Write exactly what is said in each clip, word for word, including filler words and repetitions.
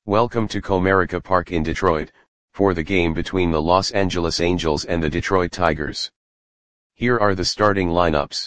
Welcome to Comerica Park in Detroit, for the game between the Los Angeles Angels and the Detroit Tigers. Here are the starting lineups.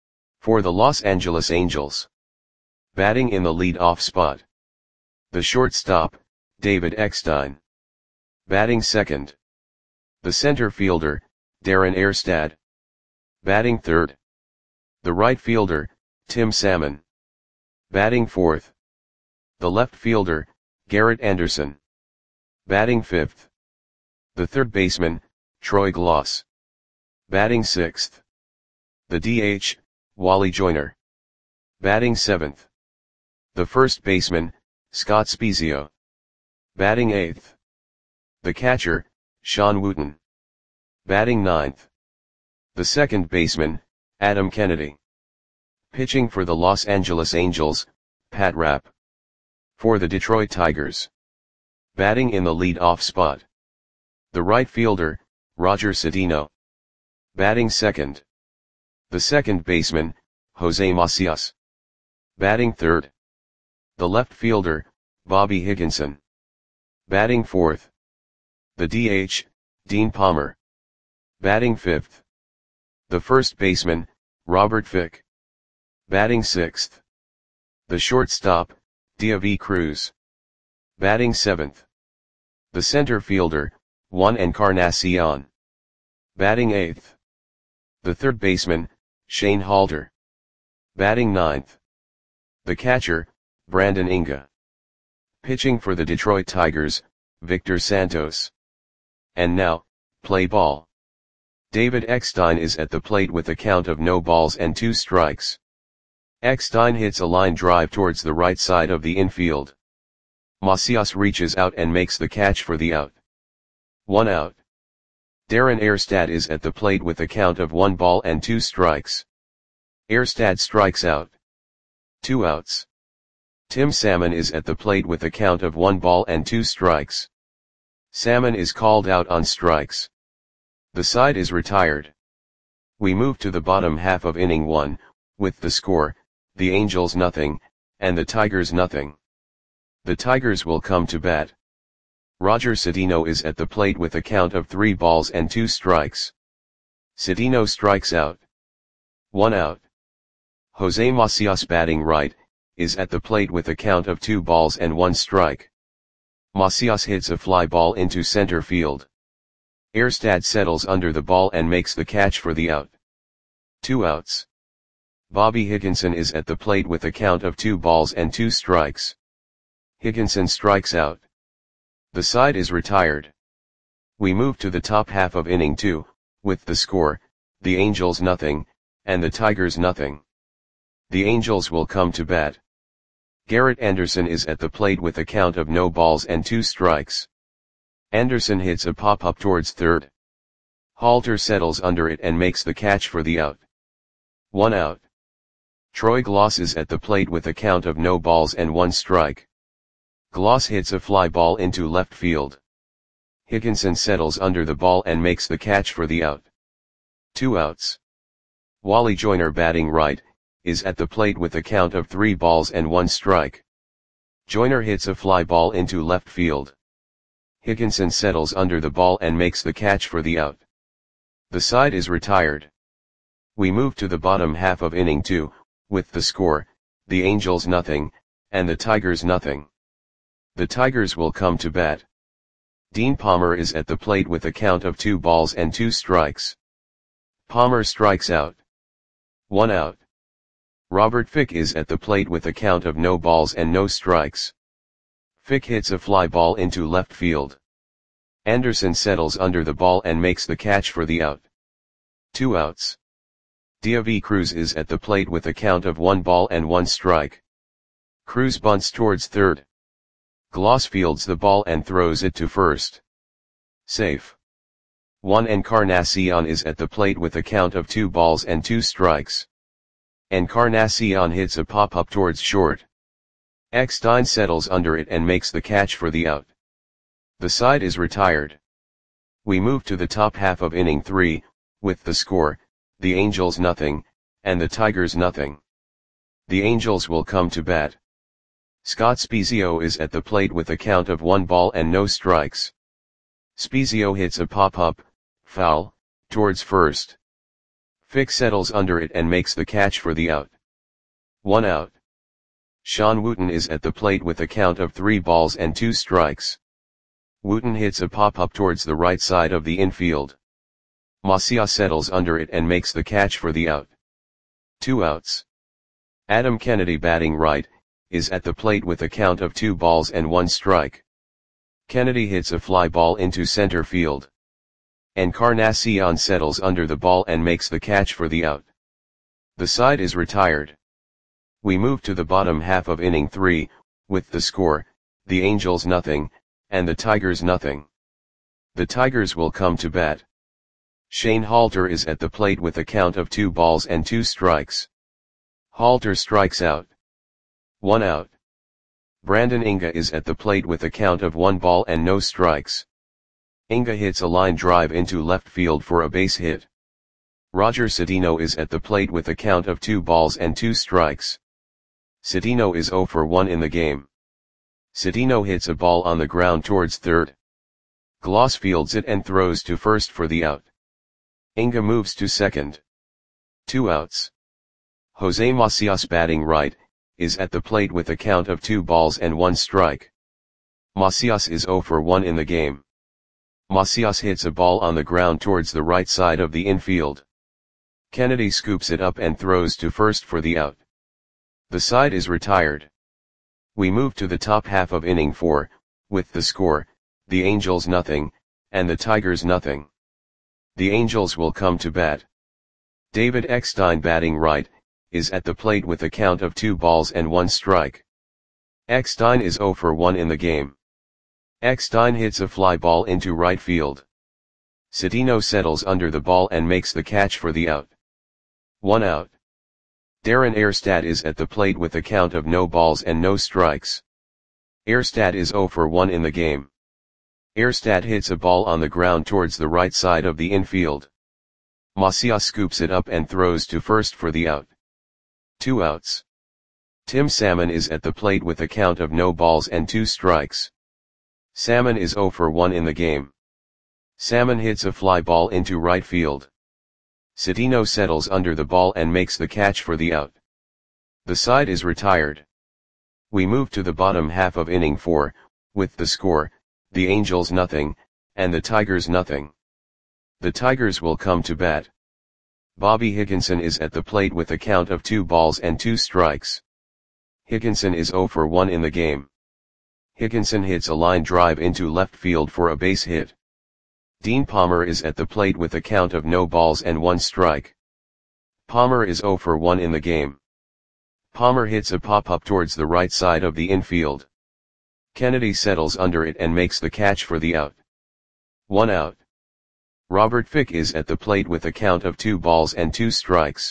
For the Los Angeles Angels. Batting in the lead-off spot. The shortstop, David Eckstein. Batting second. The center fielder, Darren Erstad. Batting third. The right fielder, Tim Salmon. Batting fourth. The left fielder, Garrett Anderson. Batting fifth. The third baseman, Troy Glaus. Batting sixth. The D H, Wally Joyner. Batting seventh. The first baseman, Scott Spiezio. Batting eighth. The catcher, Sean Wooten. Batting ninth. The second baseman, Adam Kennedy. Pitching for the Los Angeles Angels, Pat Rapp. For the Detroit Tigers. Batting in the lead-off spot. The right fielder, Roger Cedeno. Batting second. The second baseman, Jose Macias. Batting third. The left fielder, Bobby Higginson. Batting fourth. The D H, Dean Palmer. Batting fifth. The first baseman, Robert Fick. Batting sixth. The shortstop, Deivi Cruz. Batting seventh. The center fielder, Juan Encarnacion. Batting eighth. The third baseman, Shane Halter. Batting ninth. The catcher, Brandon Inga. Pitching for the Detroit Tigers, Victor Santos. And now, play ball. David Eckstein is at the plate with a count of no balls and two strikes. Eckstein hits a line drive towards the right side of the infield. Macias reaches out and makes the catch for the out. One out. Darren Erstad is at the plate with a count of one ball and two strikes. Erstad strikes out. Two outs. Tim Salmon is at the plate with a count of one ball and two strikes. Salmon is called out on strikes. The side is retired. We move to the bottom half of inning one, with the score, the Angels nothing, and the Tigers nothing. The Tigers will come to bat. Roger Cedeno is at the plate with a count of three balls and two strikes. Cedeno strikes out. One out. Jose Macias, batting right, is at the plate with a count of two balls and one strike. Macias hits a fly ball into center field. Erstad settles under the ball and makes the catch for the out. Two outs. Bobby Higginson is at the plate with a count of two balls and two strikes. Higginson strikes out. The side is retired. We move to the top half of inning two, with the score, the Angels nothing, and the Tigers nothing. The Angels will come to bat. Garrett Anderson is at the plate with a count of no balls and two strikes. Anderson hits a pop-up towards third. Halter settles under it and makes the catch for the out. One out. Troy Glaus is at the plate with a count of no balls and one strike. Glaus hits a fly ball into left field. Higginson settles under the ball and makes the catch for the out. Two outs. Wally Joyner, batting right, is at the plate with a count of three balls and one strike. Joyner hits a fly ball into left field. Higginson settles under the ball and makes the catch for the out. The side is retired. We move to the bottom half of inning two, with the score, the Angels nothing, and the Tigers nothing. The Tigers will come to bat. Dean Palmer is at the plate with a count of two balls and two strikes. Palmer strikes out. One out. Robert Fick is at the plate with a count of no balls and no strikes. Fick hits a fly ball into left field. Anderson settles under the ball and makes the catch for the out. Two outs. Deivi Cruz is at the plate with a count of one ball and one strike. Cruz bunts towards third. Glaus fields the ball and throws it to first. Safe. Juan Encarnacion is at the plate with a count of two balls and two strikes. Encarnacion hits a pop-up towards short. Eckstein settles under it and makes the catch for the out. The side is retired. We move to the top half of inning three, with the score, the Angels nothing, and the Tigers nothing. The Angels will come to bat. Scott Spiezio is at the plate with a count of one ball and no strikes. Spiezio hits a pop-up, foul, towards first. Fick settles under it and makes the catch for the out. One out. Sean Wooten is at the plate with a count of three balls and two strikes. Wooten hits a pop-up towards the right side of the infield. Macias settles under it and makes the catch for the out. Two outs. Adam Kennedy, batting right, is at the plate with a count of two balls and one strike. Kennedy hits a fly ball into center field. Encarnacion settles under the ball and makes the catch for the out. The side is retired. We move to the bottom half of inning three, with the score, the Angels nothing, and the Tigers nothing. The Tigers will come to bat. Shane Halter is at the plate with a count of two balls and two strikes. Halter strikes out. One out. Brandon Inga is at the plate with a count of one ball and no strikes. Inga hits a line drive into left field for a base hit. Roger Cedeno is at the plate with a count of two balls and two strikes. Cedeno is oh for one in the game. Cedeno hits a ball on the ground towards third. Gloss fields it and throws to first for the out. Inga moves to second. Two outs. Jose Macias, batting right, is at the plate with a count of two balls and one strike. Macias is oh for one in the game. Macias hits a ball on the ground towards the right side of the infield. Kennedy scoops it up and throws to first for the out. The side is retired. We move to the top half of inning four, with the score, the Angels nothing, and the Tigers nothing. The Angels will come to bat. David Eckstein, batting right, is at the plate with a count of two balls and one strike. Eckstein is oh for one in the game. Eckstein hits a fly ball into right field. Cedeno settles under the ball and makes the catch for the out. One out. Darren Erstad is at the plate with a count of no balls and no strikes. Erstad is oh for one in the game. Erstad hits a ball on the ground towards the right side of the infield. Macias scoops it up and throws to first for the out. Two outs. Tim Salmon is at the plate with a count of no balls and two strikes. Salmon is oh for one in the game. Salmon hits a fly ball into right field. Cedeno settles under the ball and makes the catch for the out. The side is retired. We move to the bottom half of inning four, with the score, the Angels nothing, and the Tigers nothing. The Tigers will come to bat. Bobby Higginson is at the plate with a count of two balls and two strikes. Higginson is oh for one in the game. Higginson hits a line drive into left field for a base hit. Dean Palmer is at the plate with a count of no balls and one strike. Palmer is oh for one in the game. Palmer hits a pop-up towards the right side of the infield. Kennedy settles under it and makes the catch for the out. One out. Robert Fick is at the plate with a count of two balls and two strikes.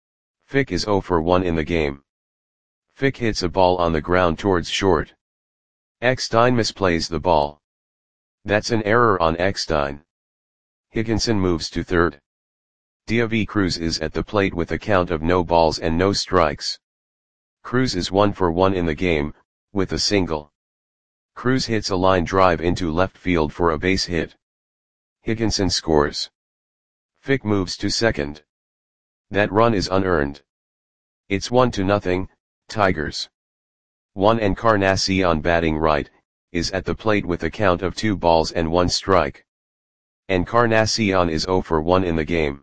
Fick is oh for one in the game. Fick hits a ball on the ground towards short. Eckstein misplays the ball. That's an error on Eckstein. Higginson moves to third. Diaby Cruz is at the plate with a count of no balls and no strikes. Cruz is one for one in the game, with a single. Cruz hits a line drive into left field for a base hit. Higginson scores. Fick moves to second. That run is unearned. It's one to nothing, Tigers. One Encarnacion, batting right, is at the plate with a count of two balls and one strike. Encarnacion is oh for one in the game.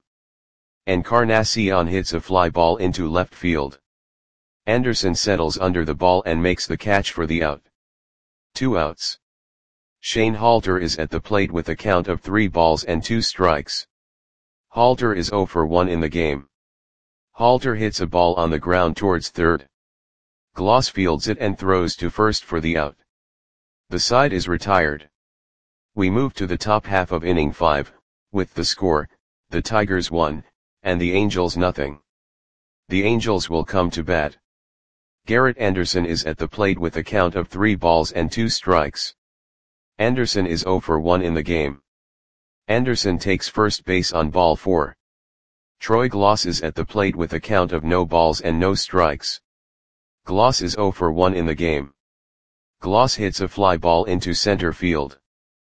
Encarnacion hits a fly ball into left field. Anderson settles under the ball and makes the catch for the out. Two outs. Shane Halter is at the plate with a count of three balls and two strikes. Halter is oh for one in the game. Halter hits a ball on the ground towards third. Gloss fields it and throws to first for the out. The side is retired. We move to the top half of inning five, with the score, the Tigers one, and the Angels nothing. The Angels will come to bat. Garrett Anderson is at the plate with a count of three balls and two strikes. Anderson is oh for one in the game. Anderson takes first base on ball four. Troy Gloss is at the plate with a count of no balls and no strikes. Gloss is zero for one in the game. Gloss hits a fly ball into center field.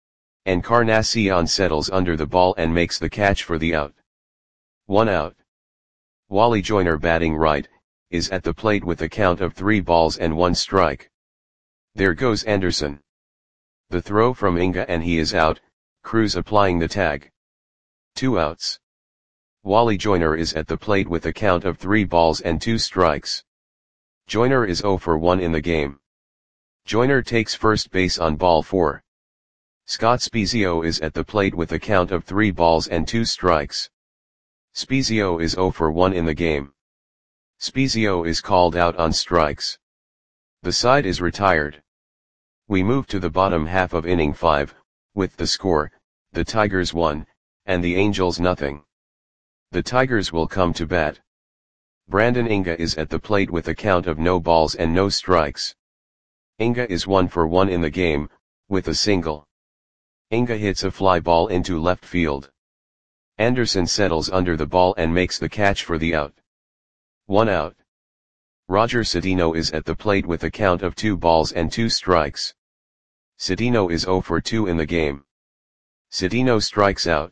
Encarnacion settles under the ball and makes the catch for the out. One out. Wally Joyner, batting right, is at the plate with a count of three balls and one strike. There goes Anderson. The throw from Inga and he is out, Cruz applying the tag. Two outs. Wally Joyner is at the plate with a count of three balls and two strikes. Joyner is zero for one in the game. Joyner takes first base on ball four. Scott Spiezio is at the plate with a count of three balls and two strikes. Spiezio is zero for one in the game. Spiezio is called out on strikes. The side is retired. We move to the bottom half of inning five, with the score, the Tigers one, and the Angels nothing. The Tigers will come to bat. Brandon Inga is at the plate with a count of no balls and no strikes. Inga is one for one in the game, with a single. Inga hits a fly ball into left field. Anderson settles under the ball and makes the catch for the out. One out. Roger Cedeno is at the plate with a count of two balls and two strikes. Cedeno is zero for two in the game. Cedeno strikes out.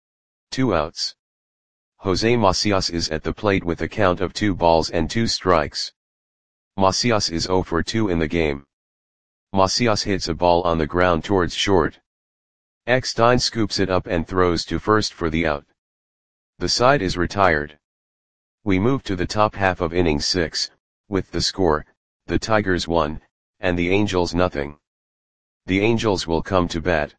Two outs. Jose Macias is at the plate with a count of two balls and two strikes. Macias is zero for two in the game. Macias hits a ball on the ground towards short. Eckstein scoops it up and throws to first for the out. The side is retired. We move to the top half of inning six, with the score, the Tigers one, and the Angels nothing. The Angels will come to bat.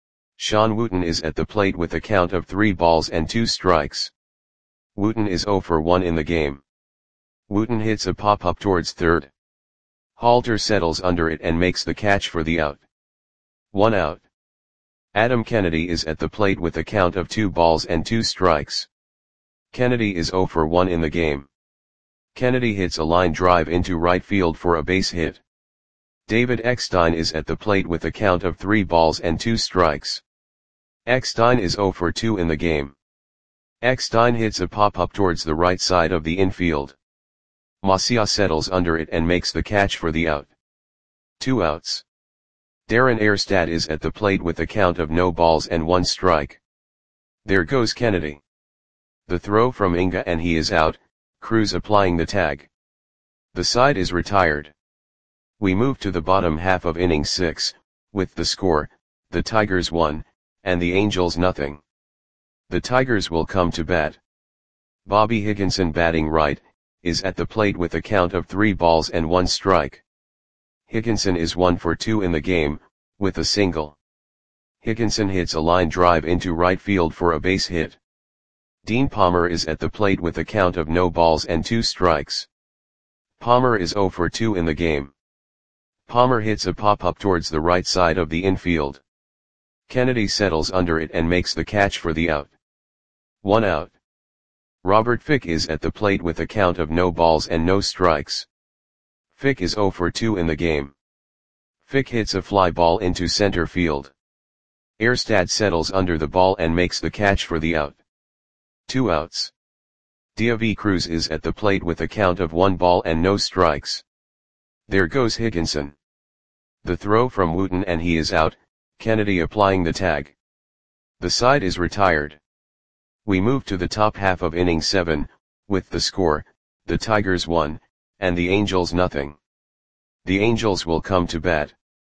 Sean Wooten is at the plate with a count of three balls and two strikes. Wooten is zero for one in the game. Wooten hits a pop-up towards third. Halter settles under it and makes the catch for the out. One out. Adam Kennedy is at the plate with a count of two balls and two strikes. Kennedy is zero for one in the game. Kennedy hits a line drive into right field for a base hit. David Eckstein is at the plate with a count of three balls and two strikes. Eckstein is zero for two in the game. Eckstein hits a pop-up towards the right side of the infield. Macias settles under it and makes the catch for the out. Two outs. Darren Erstad is at the plate with a count of no balls and one strike. There goes Kennedy. The throw from Inga and he is out, Cruz applying the tag. The side is retired. We move to the bottom half of inning six, with the score, the Tigers one, and the Angels nothing. The Tigers will come to bat. Bobby Higginson, batting right, is at the plate with a count of three balls and one strike. Higginson is one for two in the game, with a single. Higginson hits a line drive into right field for a base hit. Dean Palmer is at the plate with a count of no balls and two strikes. Palmer is zero for two in the game. Palmer hits a pop-up towards the right side of the infield. Kennedy settles under it and makes the catch for the out. One out. Robert Fick is at the plate with a count of no balls and no strikes. Fick is zero for two in the game. Fick hits a fly ball into center field. Erstad settles under the ball and makes the catch for the out. Two outs. Diavi Cruz is at the plate with a count of one ball and no strikes. There goes Higginson. The throw from Wooten and he is out, Kennedy applying the tag. The side is retired. We move to the top half of inning seven, with the score, the Tigers one, and the Angels nothing. The Angels will come to bat.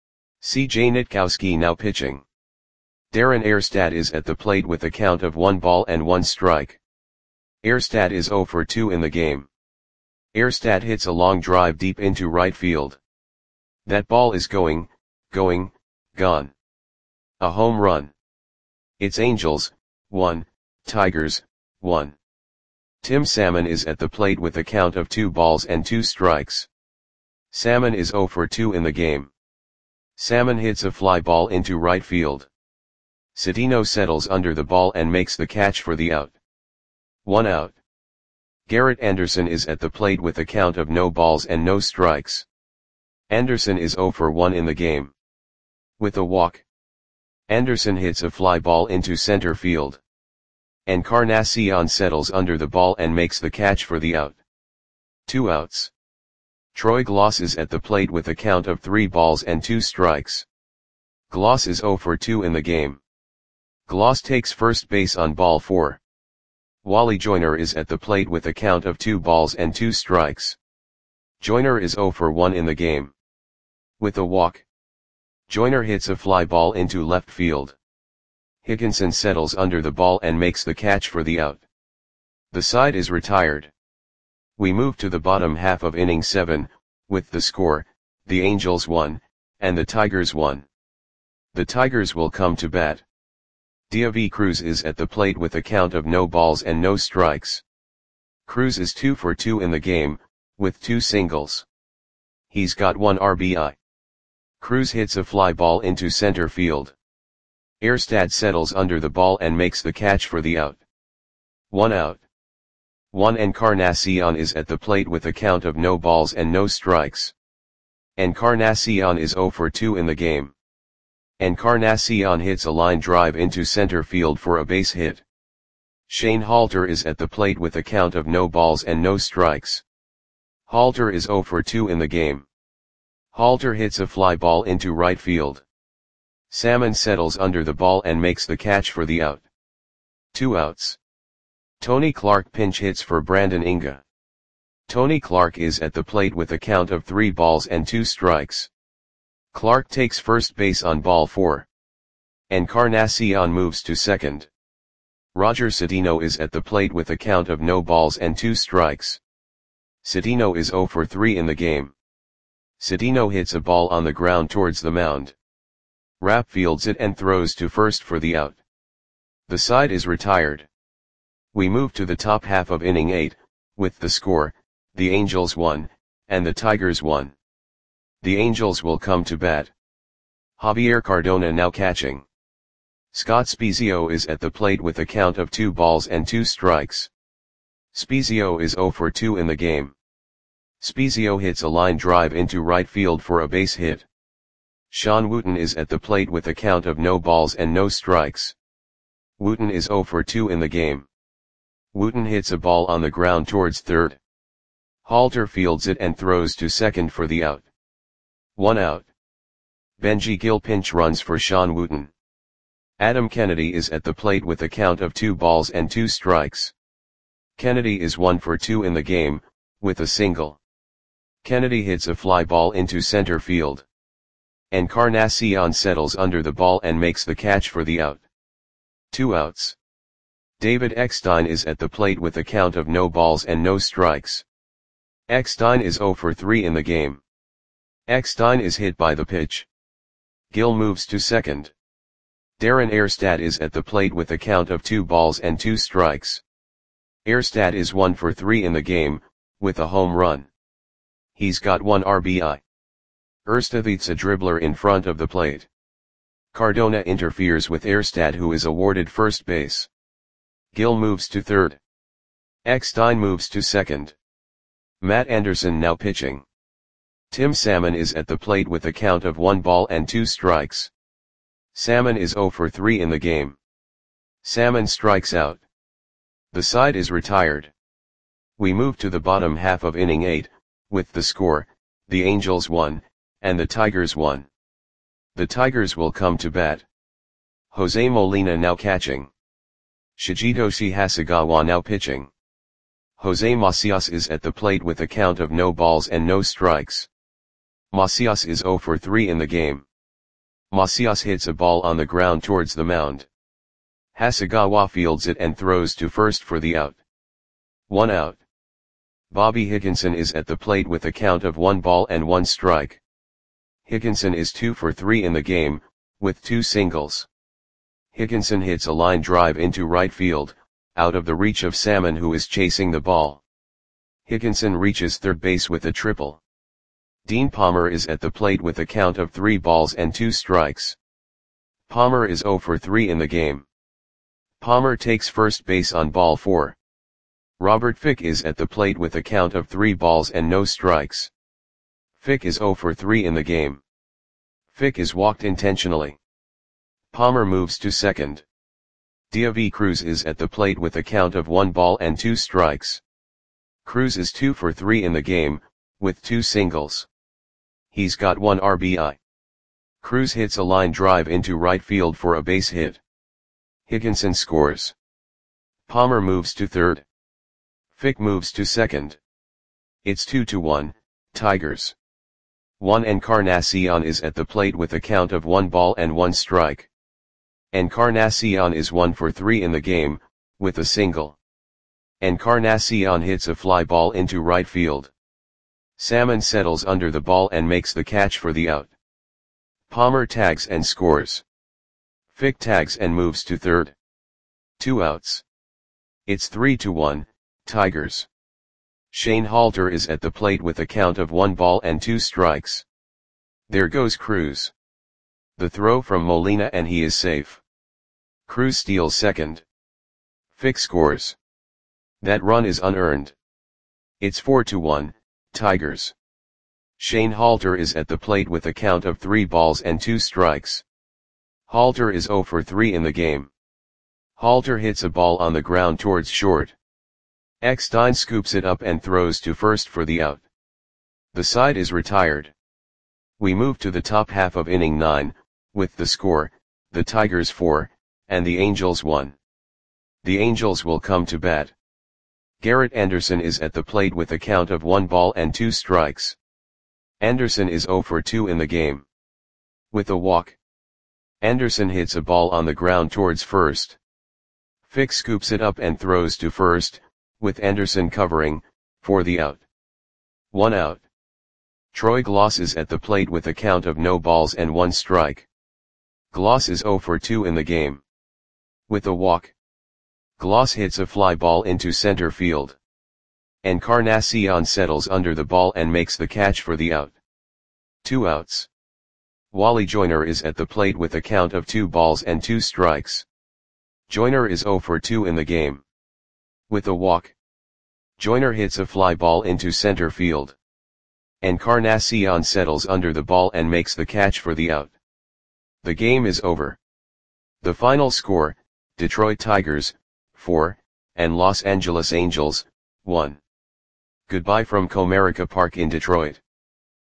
C J Nitkowski now pitching. Darren Erstad is at the plate with a count of one ball and one strike. Erstad is zero for two in the game. Erstad hits a long drive deep into right field. That ball is going, going, gone. A home run. It's Angels, one, Tigers, one. Tim Salmon is at the plate with a count of two balls and two strikes. Salmon is zero for two in the game. Salmon hits a fly ball into right field. Cedeno settles under the ball and makes the catch for the out. One out. Garrett Anderson is at the plate with a count of no balls and no strikes. Anderson is zero for one in the game. With a walk. Anderson hits a fly ball into center field. Encarnacion settles under the ball and makes the catch for the out. Two outs. Troy Gloss is at the plate with a count of three balls and two strikes. Gloss is zero for two in the game. Gloss takes first base on ball four. Wally Joyner is at the plate with a count of two balls and two strikes. Joyner is zero for one in the game. With a walk, Joyner hits a fly ball into left field. Higginson settles under the ball and makes the catch for the out. The side is retired. We move to the bottom half of inning seven, with the score, the Angels won, and the Tigers won. The Tigers will come to bat. Deivi Cruz is at the plate with a count of no balls and no strikes. Cruz is two for two in the game, with two singles. He's got one R B I. Cruz hits a fly ball into center field. Erstad settles under the ball and makes the catch for the out. One out. Juan Encarnacion is at the plate with a count of no balls and no strikes. Encarnacion is zero for two in the game. Encarnacion hits a line drive into center field for a base hit. Shane Halter is at the plate with a count of no balls and no strikes. Halter is zero for two in the game. Halter hits a fly ball into right field. Salmon settles under the ball and makes the catch for the out. Two outs. Tony Clark pinch hits for Brandon Inga. Tony Clark is at the plate with a count of three balls and two strikes. Clark takes first base on ball four. Encarnacion moves to second. Roger Cedeno is at the plate with a count of no balls and two strikes. Cedeno is zero for three in the game. Cedeno hits a ball on the ground towards the mound. Rapp fields it and throws to first for the out. The side is retired. We move to the top half of inning eight, with the score, the Angels won, and the Tigers won. The Angels will come to bat. Javier Cardona now catching. Scott Spiezio is at the plate with a count of two balls and two strikes. Spiezio is zero for two in the game. Spiezio hits a line drive into right field for a base hit. Sean Wooten is at the plate with a count of no balls and no strikes. Wooten is zero for two in the game. Wooten hits a ball on the ground towards third. Halter fields it and throws to second for the out. One out. Benji Gill pinch runs for Sean Wooten. Adam Kennedy is at the plate with a count of two balls and two strikes. Kennedy is one for two in the game, with a single. Kennedy hits a fly ball into center field. Encarnacion settles under the ball and makes the catch for the out. Two outs. David Eckstein is at the plate with a count of no balls and no strikes. Eckstein is zero for three in the game. Eckstein is hit by the pitch. Gill moves to second. Darren Erstad is at the plate with a count of two balls and two strikes. Erstad is one for three in the game, with a home run. He's got one R B I. Erstad hits a dribbler in front of the plate. Cardona interferes with Erstad, who is awarded first base. Gill moves to third. Eckstein moves to second. Matt Anderson now pitching. Tim Salmon is at the plate with a count of one ball and two strikes. Salmon is zero for three in the game. Salmon strikes out. The side is retired. We move to the bottom half of inning eight, with the score, the Angels won, and the Tigers won. The Tigers will come to bat. Jose Molina now catching. Shigetoshi Hasegawa now pitching. Jose Macias is at the plate with a count of no balls and no strikes. Macias is zero for three in the game. Macias hits a ball on the ground towards the mound. Hasegawa fields it and throws to first for the out. One out. Bobby Higginson is at the plate with a count of one ball and one strike. Higginson is two for three in the game, with two singles. Higginson hits a line drive into right field, out of the reach of Salmon, who is chasing the ball. Higginson reaches third base with a triple. Dean Palmer is at the plate with a count of three balls and two strikes. Palmer is zero for three in the game. Palmer takes first base on ball four. Robert Fick is at the plate with a count of three balls and no strikes. Fick is zero for three in the game. Fick is walked intentionally. Palmer moves to second. Deivi Cruz is at the plate with a count of one ball and two strikes. Cruz is two for three in the game, with two singles. He's got one R B I. Cruz hits a line drive into right field for a base hit. Higginson scores. Palmer moves to third. Fick moves to second. It's two to one, Tigers. Juan Encarnacion is at the plate with a count of one ball and one strike. Encarnacion is one for three in the game, with a single. Encarnacion hits a fly ball into right field. Salmon settles under the ball and makes the catch for the out. Palmer tags and scores. Fick tags and moves to third. Two outs. It's three to one, Tigers. Shane Halter is at the plate with a count of one ball and two strikes. There goes Cruz. The throw from Molina and he is safe. Cruz steals second. Fick scores. That run is unearned. It's four to one, Tigers. Shane Halter is at the plate with a count of three balls and two strikes. Halter is zero for three in the game. Halter hits a ball on the ground towards short. Eckstein scoops it up and throws to first for the out. The side is retired. We move to the top half of inning nine, with the score, the Tigers four, and the Angels one. The Angels will come to bat. Garrett Anderson is at the plate with a count of one ball and two strikes. Anderson is zero for two in the game. With a walk. Anderson hits a ball on the ground towards first. Fick scoops it up and throws to first, with Anderson covering, for the out. One out. Troy Gloss is at the plate with a count of no balls and one strike. Gloss is zero for two in the game. With a walk. Gloss hits a fly ball into center field. Encarnacion settles under the ball and makes the catch for the out. Two outs. Wally Joyner is at the plate with a count of two balls and two strikes. Joyner is zero for two in the game. With a walk. Joyner hits a fly ball into center field. Encarnacion settles under the ball and makes the catch for the out. The game is over. The final score, Detroit Tigers, four, and Los Angeles Angels, one. Goodbye from Comerica Park in Detroit.